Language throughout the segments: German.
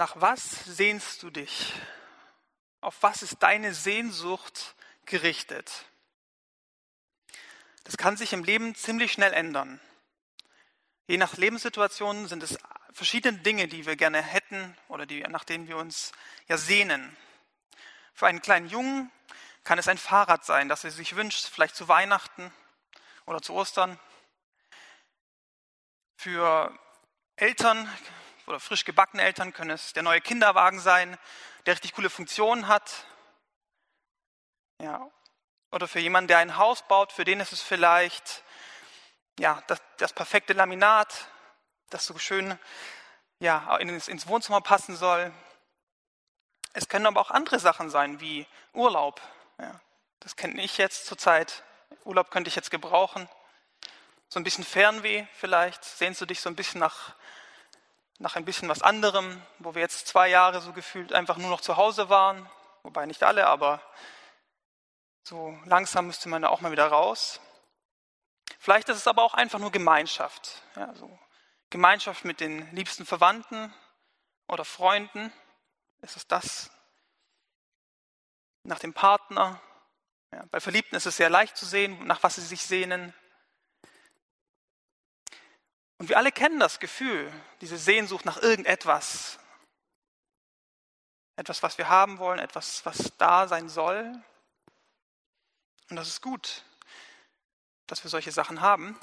Nach was sehnst du dich? Auf was ist deine Sehnsucht gerichtet? Das kann sich im Leben ziemlich schnell ändern. Je nach Lebenssituation sind es verschiedene Dinge, die wir gerne hätten oder nach denen wir uns sehnen. Für einen kleinen Jungen kann es ein Fahrrad sein, das er sich wünscht, vielleicht zu Weihnachten oder zu Ostern. Für Eltern oder frisch gebackene Eltern können es der neue Kinderwagen sein, der richtig coole Funktionen hat. Ja. Oder für jemanden, der ein Haus baut, für den ist es vielleicht das perfekte Laminat, das so schön ins Wohnzimmer passen soll. Es können aber auch andere Sachen sein, wie Urlaub. Ja, das kenne ich jetzt zurzeit. Urlaub könnte ich jetzt gebrauchen. So ein bisschen Fernweh vielleicht. Sehnst du dich so ein bisschen nach ein bisschen was anderem, wo wir jetzt 2 Jahre so gefühlt einfach nur noch zu Hause waren. Wobei nicht alle, aber so langsam müsste man da auch mal wieder raus. Vielleicht ist es aber auch einfach nur Gemeinschaft. Ja, so Gemeinschaft mit den liebsten Verwandten oder Freunden. Ist es das? Nach dem Partner. Ja, bei Verliebten ist es sehr leicht zu sehen, nach was sie sich sehnen. Und wir alle kennen das Gefühl, diese Sehnsucht nach irgendetwas. Etwas, was wir haben wollen, etwas, was da sein soll. Und das ist gut, dass wir solche Sachen haben.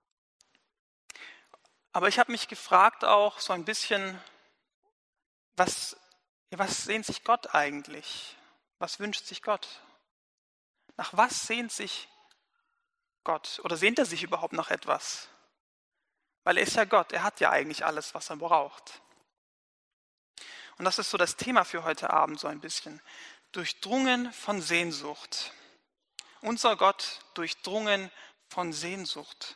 Aber ich habe mich gefragt auch so ein bisschen, was sehnt sich Gott eigentlich? Was wünscht sich Gott? Nach was sehnt sich Gott? Oder sehnt er sich überhaupt nach etwas? Weil er ist ja Gott, er hat ja eigentlich alles, was er braucht. Und das ist so das Thema für heute Abend so ein bisschen. Durchdrungen von Sehnsucht. Unser Gott durchdrungen von Sehnsucht.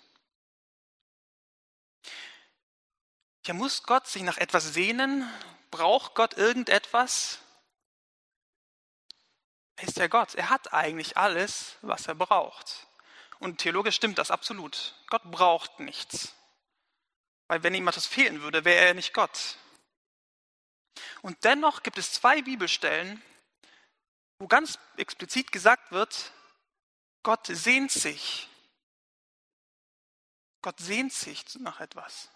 Ja, muss Gott sich nach etwas sehnen? Braucht Gott irgendetwas? Er ist ja Gott, er hat eigentlich alles, was er braucht. Und theologisch stimmt das absolut. Gott braucht nichts. Weil wenn ihm etwas fehlen würde, wäre er nicht Gott. Und dennoch gibt es 2 Bibelstellen, wo ganz explizit gesagt wird, Gott sehnt sich. Gott sehnt sich nach etwas.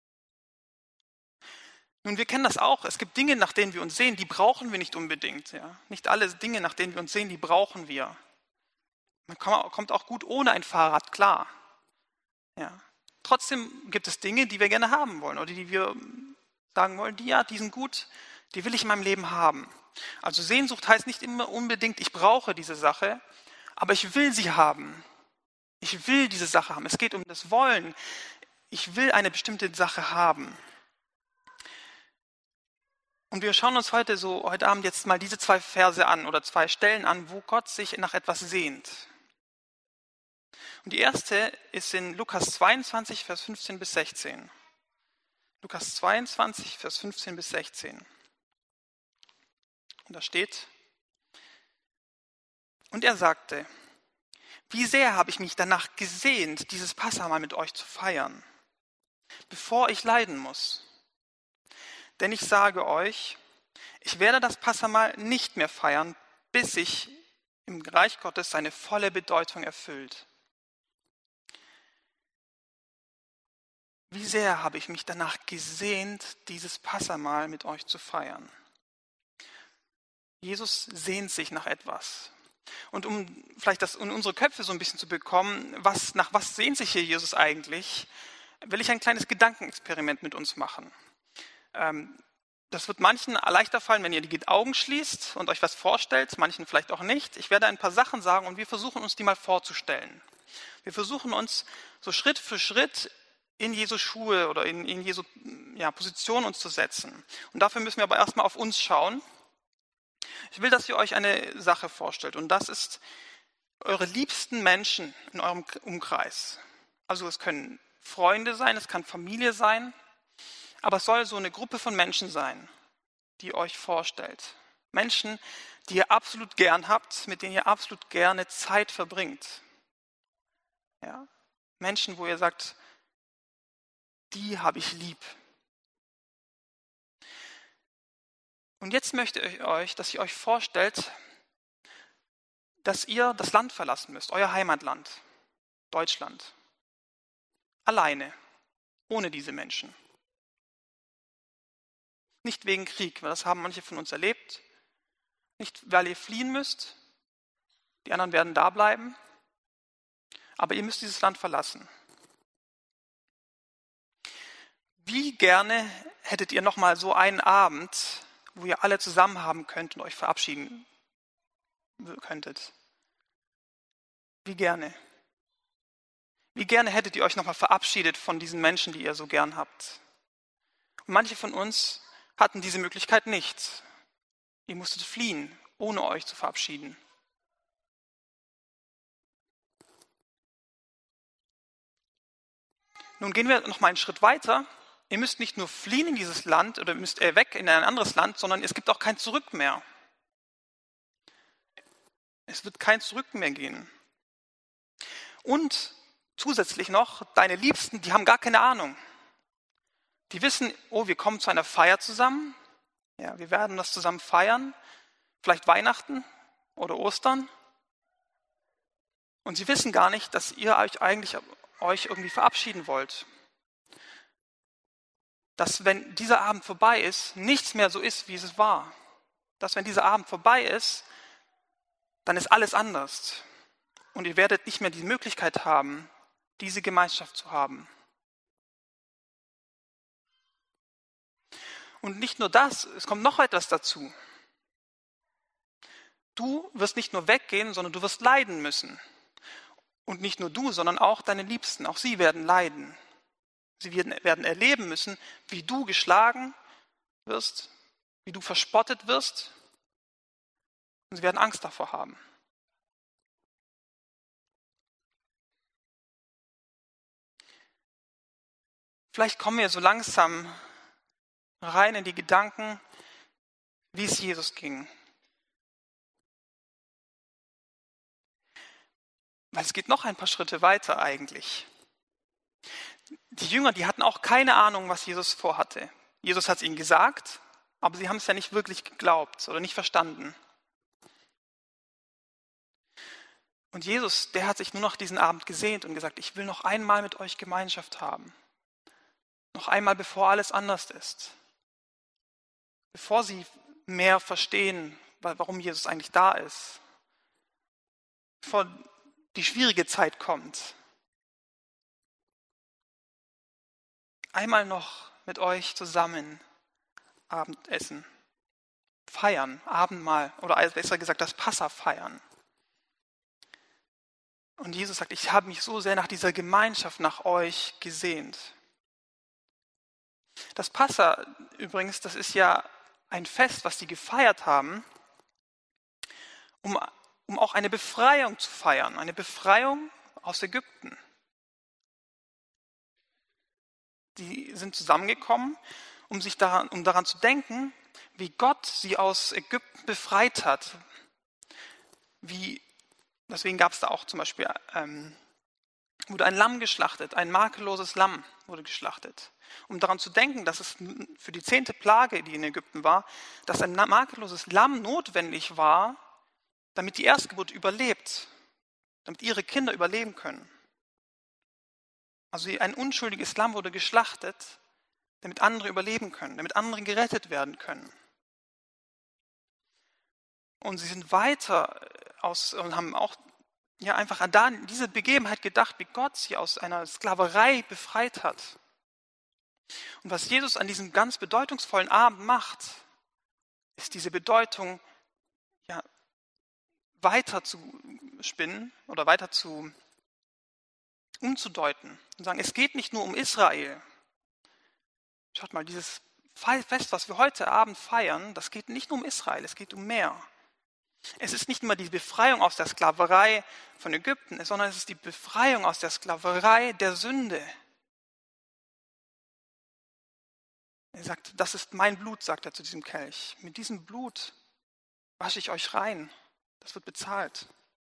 Nun, wir kennen das auch. Es gibt Dinge, nach denen wir uns sehen, die brauchen wir nicht unbedingt. Ja? Nicht alle Dinge, nach denen wir uns sehen, die brauchen wir. Man kommt auch gut ohne ein Fahrrad klar. Ja. Trotzdem gibt es Dinge, die wir gerne haben wollen oder die wir sagen wollen, die sind gut, die will ich in meinem Leben haben. Also Sehnsucht heißt nicht immer unbedingt, ich brauche diese Sache, aber ich will sie haben. Ich will diese Sache haben. Es geht um das Wollen. Ich will eine bestimmte Sache haben. Und wir schauen uns heute Abend jetzt mal diese 2 Verse an oder 2 Stellen an, wo Gott sich nach etwas sehnt. Und die erste ist in Lukas 22, Vers 15 bis 16. Lukas 22, Vers 15 bis 16. Und da steht, und er sagte, wie sehr habe ich mich danach gesehnt, dieses Passahmahl mit euch zu feiern, bevor ich leiden muss. Denn ich sage euch, ich werde das Passahmahl nicht mehr feiern, bis sich im Reich Gottes seine volle Bedeutung erfüllt. Wie sehr habe ich mich danach gesehnt, dieses Passahmahl mit euch zu feiern. Jesus sehnt sich nach etwas. Und um vielleicht das in unsere Köpfe so ein bisschen zu bekommen, nach was sehnt sich hier Jesus eigentlich, will ich ein kleines Gedankenexperiment mit uns machen. Das wird manchen leichter fallen, wenn ihr die Augen schließt und euch was vorstellt, manchen vielleicht auch nicht. Ich werde ein paar Sachen sagen und wir versuchen uns die mal vorzustellen. Wir versuchen uns so Schritt für Schritt in Jesu Schuhe oder in Jesu Position uns zu setzen. Und dafür müssen wir aber erstmal auf uns schauen. Ich will, dass ihr euch eine Sache vorstellt und das ist eure liebsten Menschen in eurem Umkreis. Also es können Freunde sein, es kann Familie sein, aber es soll so eine Gruppe von Menschen sein, die ihr euch vorstellt. Menschen, die ihr absolut gern habt, mit denen ihr absolut gerne Zeit verbringt. Ja? Menschen, wo ihr sagt, die habe ich lieb. Und jetzt möchte ich euch, dass ihr euch vorstellt, dass ihr das Land verlassen müsst, euer Heimatland, Deutschland. Alleine, ohne diese Menschen. Nicht wegen Krieg, weil das haben manche von uns erlebt. Nicht, weil ihr fliehen müsst. Die anderen werden da bleiben. Aber ihr müsst dieses Land verlassen. Wie gerne hättet ihr nochmal so einen Abend, wo ihr alle zusammen haben könnt und euch verabschieden könntet? Wie gerne? Wie gerne hättet ihr euch nochmal verabschiedet von diesen Menschen, die ihr so gern habt? Und manche von uns hatten diese Möglichkeit nicht. Ihr musstet fliehen, ohne euch zu verabschieden. Nun gehen wir noch mal einen Schritt weiter. Ihr müsst nicht nur fliehen in dieses Land oder müsst weg in ein anderes Land, sondern es gibt auch kein Zurück mehr. Es wird kein Zurück mehr gehen. Und zusätzlich noch, deine Liebsten, die haben gar keine Ahnung. Die wissen, oh, wir kommen zu einer Feier zusammen. Ja, wir werden das zusammen feiern. Vielleicht Weihnachten oder Ostern. Und sie wissen gar nicht, dass ihr euch eigentlich irgendwie verabschieden wollt. Dass, wenn dieser Abend vorbei ist, nichts mehr so ist, wie es war. Dass, wenn dieser Abend vorbei ist, dann ist alles anders. Und ihr werdet nicht mehr die Möglichkeit haben, diese Gemeinschaft zu haben. Und nicht nur das, es kommt noch etwas dazu. Du wirst nicht nur weggehen, sondern du wirst leiden müssen. Und nicht nur du, sondern auch deine Liebsten, auch sie werden leiden. Sie werden erleben müssen, wie du geschlagen wirst, wie du verspottet wirst. Und sie werden Angst davor haben. Vielleicht kommen wir so langsam rein in die Gedanken, wie es Jesus ging. Weil es geht noch ein paar Schritte weiter eigentlich. Die Jünger, die hatten auch keine Ahnung, was Jesus vorhatte. Jesus hat es ihnen gesagt, aber sie haben es ja nicht wirklich geglaubt oder nicht verstanden. Und Jesus, der hat sich nur noch diesen Abend gesehnt und gesagt, ich will noch einmal mit euch Gemeinschaft haben. Noch einmal, bevor alles anders ist. Bevor sie mehr verstehen, warum Jesus eigentlich da ist. Bevor die schwierige Zeit kommt. Einmal noch mit euch zusammen Abendessen, feiern, Abendmahl oder besser gesagt das Passa feiern. Und Jesus sagt, ich habe mich so sehr nach dieser Gemeinschaft, nach euch gesehnt. Das Passa übrigens, das ist ja ein Fest, was sie gefeiert haben, um auch eine Befreiung zu feiern, eine Befreiung aus Ägypten. Die sind zusammengekommen, um daran zu denken, wie Gott sie aus Ägypten befreit hat. Deswegen gab es da auch zum Beispiel, wurde ein Lamm geschlachtet, ein makelloses Lamm wurde geschlachtet. Um daran zu denken, dass es für die 10. Plage, die in Ägypten war, dass ein makelloses Lamm notwendig war, damit die Erstgeburt überlebt, damit ihre Kinder überleben können. Also ein unschuldiges Lamm wurde geschlachtet, damit andere überleben können, damit andere gerettet werden können. Und sie sind weiter und haben auch einfach an diese Begebenheit gedacht, wie Gott sie aus einer Sklaverei befreit hat. Und was Jesus an diesem ganz bedeutungsvollen Abend macht, ist diese Bedeutung weiter zu spinnen oder weiter umzudeuten und sagen, es geht nicht nur um Israel. Schaut mal, dieses Fest, was wir heute Abend feiern, das geht nicht nur um Israel, es geht um mehr. Es ist nicht nur die Befreiung aus der Sklaverei von Ägypten, sondern es ist die Befreiung aus der Sklaverei der Sünde. Er sagt, das ist mein Blut, sagt er zu diesem Kelch. Mit diesem Blut wasche ich euch rein. Das wird bezahlt.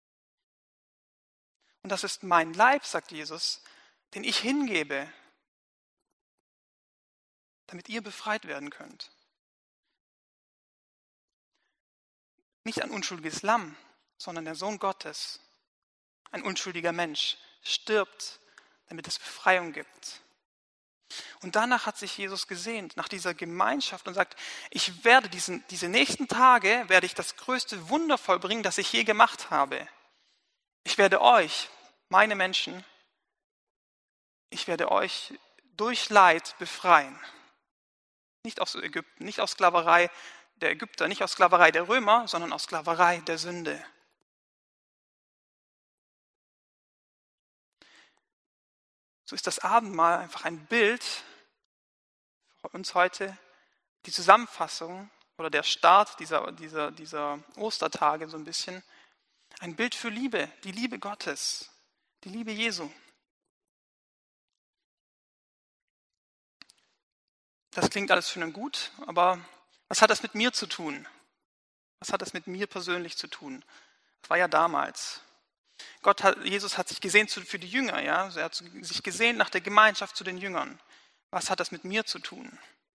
Und das ist mein Leib, sagt Jesus, den ich hingebe, damit ihr befreit werden könnt. Nicht ein unschuldiges Lamm, sondern der Sohn Gottes, ein unschuldiger Mensch, stirbt, damit es Befreiung gibt. Und danach hat sich Jesus gesehnt, nach dieser Gemeinschaft und sagt, ich werde diese nächsten Tage, werde ich das größte Wunder vollbringen, das ich je gemacht habe. Ich werde euch, meine Menschen, ich werde euch durch Leid befreien. Nicht aus Ägypten, nicht aus Sklaverei der Ägypter, nicht aus Sklaverei der Römer, sondern aus Sklaverei der Sünde. So ist das Abendmahl einfach ein Bild für uns heute, die Zusammenfassung oder der Start dieser Ostertage so ein bisschen, ein Bild für Liebe, die Liebe Gottes, die Liebe Jesu. Das klingt alles schön und gut, aber was hat das mit mir zu tun? Was hat das mit mir persönlich zu tun? Das war ja damals. Jesus hat sich gesehnt für die Jünger, ja? Er hat sich gesehnt nach der Gemeinschaft zu den Jüngern. Was hat das mit mir zu tun?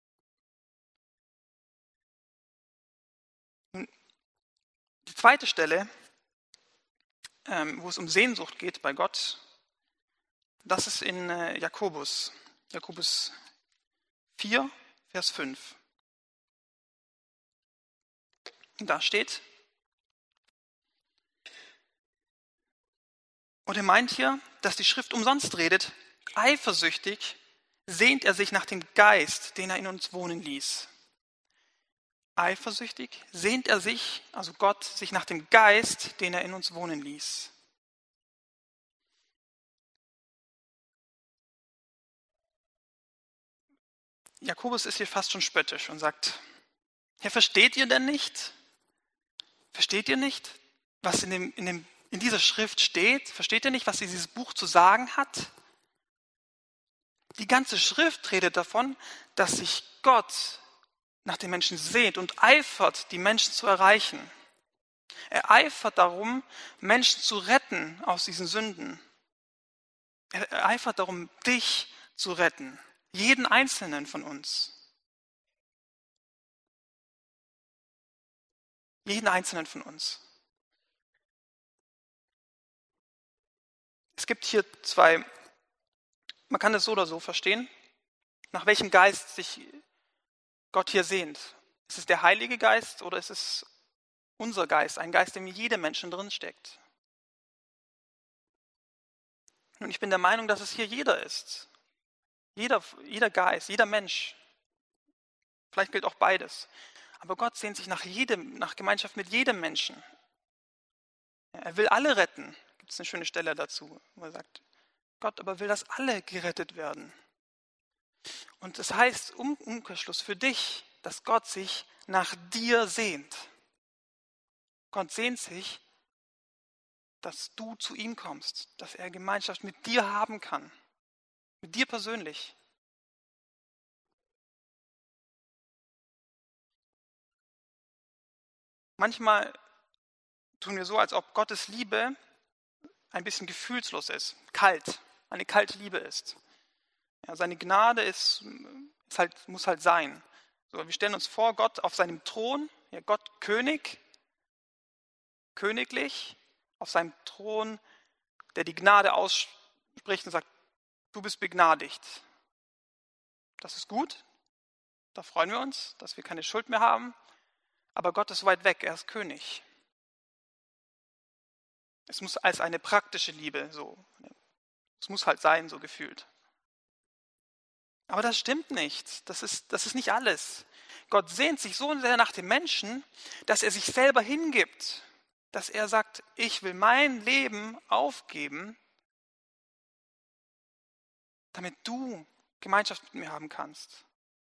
Nun, die zweite Stelle, wo es um Sehnsucht geht bei Gott, das ist in Jakobus 4, Vers 5. Und da steht, und er meint hier, dass die Schrift umsonst redet, eifersüchtig sehnt er sich nach dem Geist, den er in uns wohnen ließ. Eifersüchtig sehnt er sich, also Gott, sich nach dem Geist, den er in uns wohnen ließ. Jakobus ist hier fast schon spöttisch und sagt, ja, versteht ihr denn nicht? Versteht ihr nicht, was in dieser Schrift steht? Versteht ihr nicht, was dieses Buch zu sagen hat? Die ganze Schrift redet davon, dass sich Gott nach den Menschen sehnt und eifert, die Menschen zu erreichen. Er eifert darum, Menschen zu retten aus diesen Sünden. Er eifert darum, dich zu retten. Jeden Einzelnen von uns. Jeden Einzelnen von uns. Es gibt hier zwei, man kann es so oder so verstehen, nach welchem Geist sich Gott hier sehnt. Ist es der Heilige Geist oder ist es unser Geist, ein Geist, in dem jedem Menschen drin steckt? Und ich bin der Meinung, dass es hier jeder ist. Jeder Geist, jeder Mensch. Vielleicht gilt auch beides. Aber Gott sehnt sich nach Gemeinschaft mit jedem Menschen. Er will alle retten. Gibt es eine schöne Stelle dazu, wo er sagt, Gott aber will, dass alle gerettet werden. Und das heißt, Umkehrschluss für dich, dass Gott sich nach dir sehnt. Gott sehnt sich, dass du zu ihm kommst, dass er Gemeinschaft mit dir haben kann. Mit dir persönlich. Manchmal tun wir so, als ob Gottes Liebe ein bisschen gefühlslos ist, kalt, eine kalte Liebe ist. Ja, seine Gnade muss halt sein. So, wir stellen uns vor, Gott auf seinem Thron, ja, Gott königlich, auf seinem Thron, der die Gnade ausspricht und sagt, du bist begnadigt. Das ist gut, da freuen wir uns, dass wir keine Schuld mehr haben, aber Gott ist weit weg, er ist König. Es muss als eine praktische Liebe so, es muss halt sein, so gefühlt. Aber das stimmt nicht, das ist nicht alles. Gott sehnt sich so sehr nach dem Menschen, dass er sich selber hingibt, dass er sagt, ich will mein Leben aufgeben, damit du Gemeinschaft mit mir haben kannst.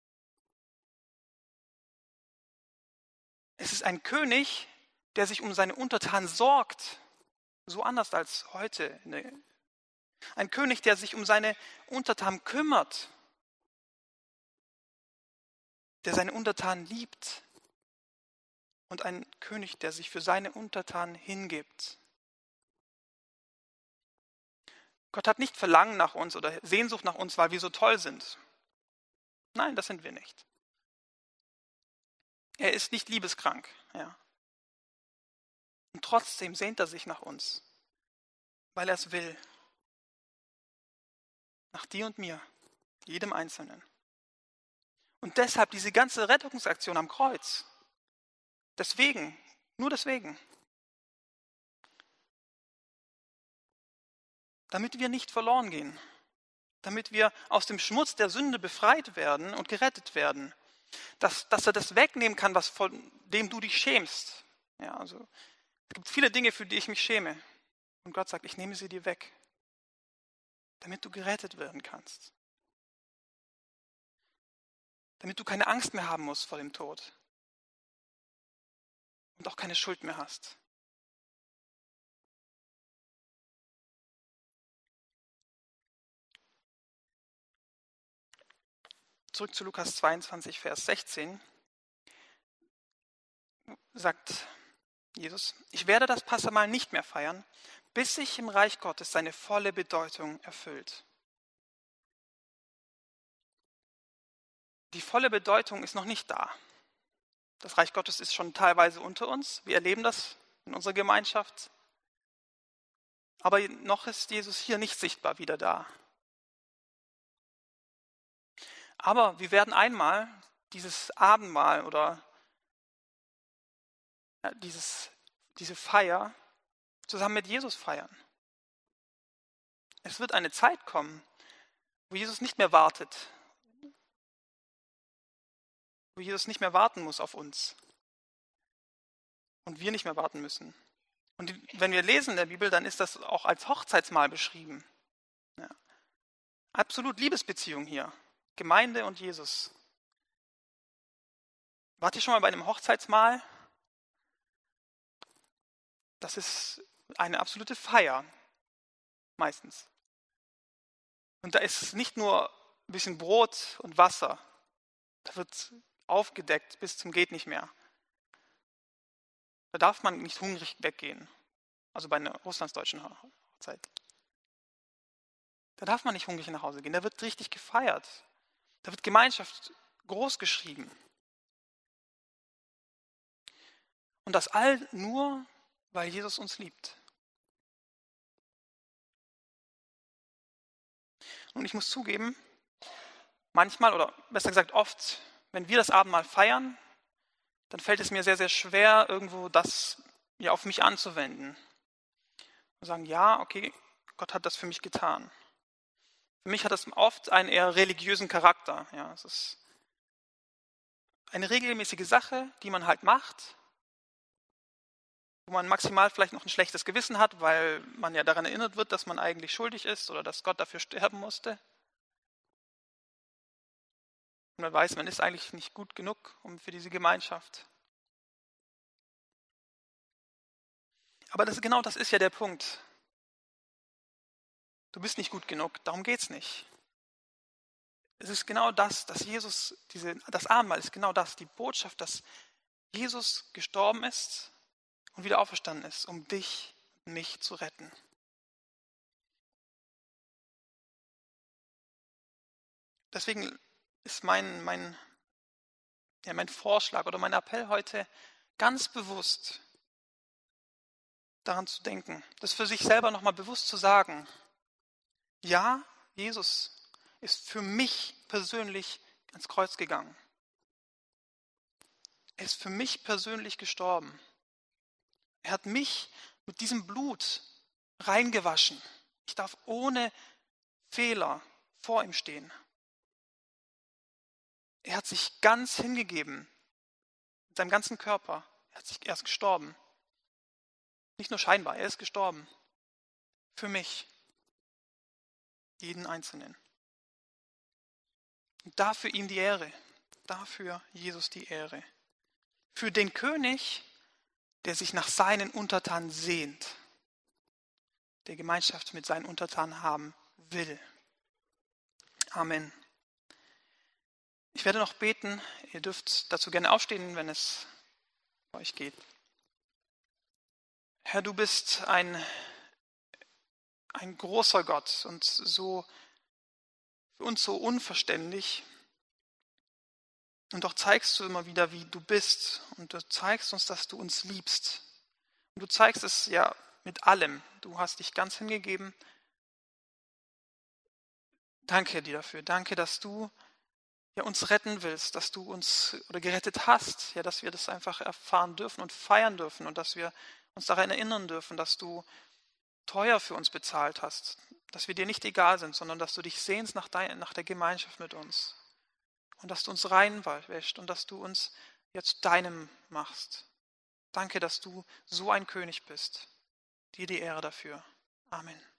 Es ist ein König, der sich um seine Untertanen sorgt, so anders als heute. Ein König, der sich um seine Untertanen kümmert, der seine Untertanen liebt und ein König, der sich für seine Untertanen hingibt. Gott hat nicht Verlangen nach uns oder Sehnsucht nach uns, weil wir so toll sind. Nein, das sind wir nicht. Er ist nicht liebeskrank. Ja. Und trotzdem sehnt er sich nach uns, weil er es will. Nach dir und mir, jedem Einzelnen. Und deshalb diese ganze Rettungsaktion am Kreuz. Deswegen, nur deswegen. Damit wir nicht verloren gehen. Damit wir aus dem Schmutz der Sünde befreit werden und gerettet werden. Dass er das wegnehmen kann, von dem du dich schämst. Ja, also, es gibt viele Dinge, für die ich mich schäme. Und Gott sagt, ich nehme sie dir weg. Damit du gerettet werden kannst. Damit du keine Angst mehr haben musst vor dem Tod. Und auch keine Schuld mehr hast. Zurück zu Lukas 22, Vers 16. Sagt Jesus, ich werde das Passamahl nicht mehr feiern, bis sich im Reich Gottes seine volle Bedeutung erfüllt. Die volle Bedeutung ist noch nicht da. Das Reich Gottes ist schon teilweise unter uns. Wir erleben das in unserer Gemeinschaft. Aber noch ist Jesus hier nicht sichtbar wieder da. Aber wir werden einmal dieses Abendmahl oder diese Feier zusammen mit Jesus feiern. Es wird eine Zeit kommen, wo Jesus nicht mehr wartet. Wo Jesus nicht mehr warten muss auf uns. Und wir nicht mehr warten müssen. Und wenn wir lesen in der Bibel, dann ist das auch als Hochzeitsmahl beschrieben. Ja. Absolut Liebesbeziehung hier. Gemeinde und Jesus. Wart ihr schon mal bei einem Hochzeitsmahl? Das ist eine absolute Feier. Meistens. Und da ist nicht nur ein bisschen Brot und Wasser. Da wird aufgedeckt bis zum geht nicht mehr. Da darf man nicht hungrig weggehen. Also bei einer russlandsdeutschen Hochzeit. Da darf man nicht hungrig nach Hause gehen. Da wird richtig gefeiert. Da wird Gemeinschaft groß geschrieben. Und das all nur, weil Jesus uns liebt. Und ich muss zugeben, manchmal oder besser gesagt oft, wenn wir das Abendmahl feiern, dann fällt es mir sehr, sehr schwer, irgendwo das ja auf mich anzuwenden. Und sagen, ja, okay, Gott hat das für mich getan. Für mich hat das oft einen eher religiösen Charakter. Ja, es ist eine regelmäßige Sache, die man halt macht, wo man maximal vielleicht noch ein schlechtes Gewissen hat, weil man ja daran erinnert wird, dass man eigentlich schuldig ist oder dass Gott dafür sterben musste. Und man weiß, man ist eigentlich nicht gut genug für diese Gemeinschaft. Aber genau das ist ja der Punkt. Du bist nicht gut genug, darum geht es nicht. Es ist genau das, dass Jesus, das Abendmahl ist genau das, die Botschaft, dass Jesus gestorben ist und wieder auferstanden ist, um dich und mich zu retten. Deswegen ist mein Vorschlag oder mein Appell heute ganz bewusst daran zu denken, das für sich selber nochmal bewusst zu sagen. Ja, Jesus ist für mich persönlich ans Kreuz gegangen. Er ist für mich persönlich gestorben. Er hat mich mit diesem Blut reingewaschen. Ich darf ohne Fehler vor ihm stehen. Er hat sich ganz hingegeben, mit seinem ganzen Körper. Er ist gestorben. Nicht nur scheinbar, er ist gestorben. Für mich. Jeden Einzelnen. Und dafür ihm die Ehre. Dafür Jesus die Ehre. Für den König, der sich nach seinen Untertanen sehnt. Der Gemeinschaft mit seinen Untertanen haben will. Amen. Ich werde noch beten. Ihr dürft dazu gerne aufstehen, wenn es bei euch geht. Herr, du bist ein großer Gott und für uns so unverständlich. Und doch zeigst du immer wieder, wie du bist. Und du zeigst uns, dass du uns liebst. Und du zeigst es ja mit allem. Du hast dich ganz hingegeben. Danke dir dafür. Danke, dass du ja uns retten willst, dass du uns oder gerettet hast, ja, dass wir das einfach erfahren dürfen und feiern dürfen und dass wir uns daran erinnern dürfen, dass du teuer für uns bezahlt hast, dass wir dir nicht egal sind, sondern dass du dich sehnst nach der Gemeinschaft mit uns und dass du uns reinwäscht und dass du uns jetzt deinem machst. Danke, dass du so ein König bist. Dir die Ehre dafür. Amen.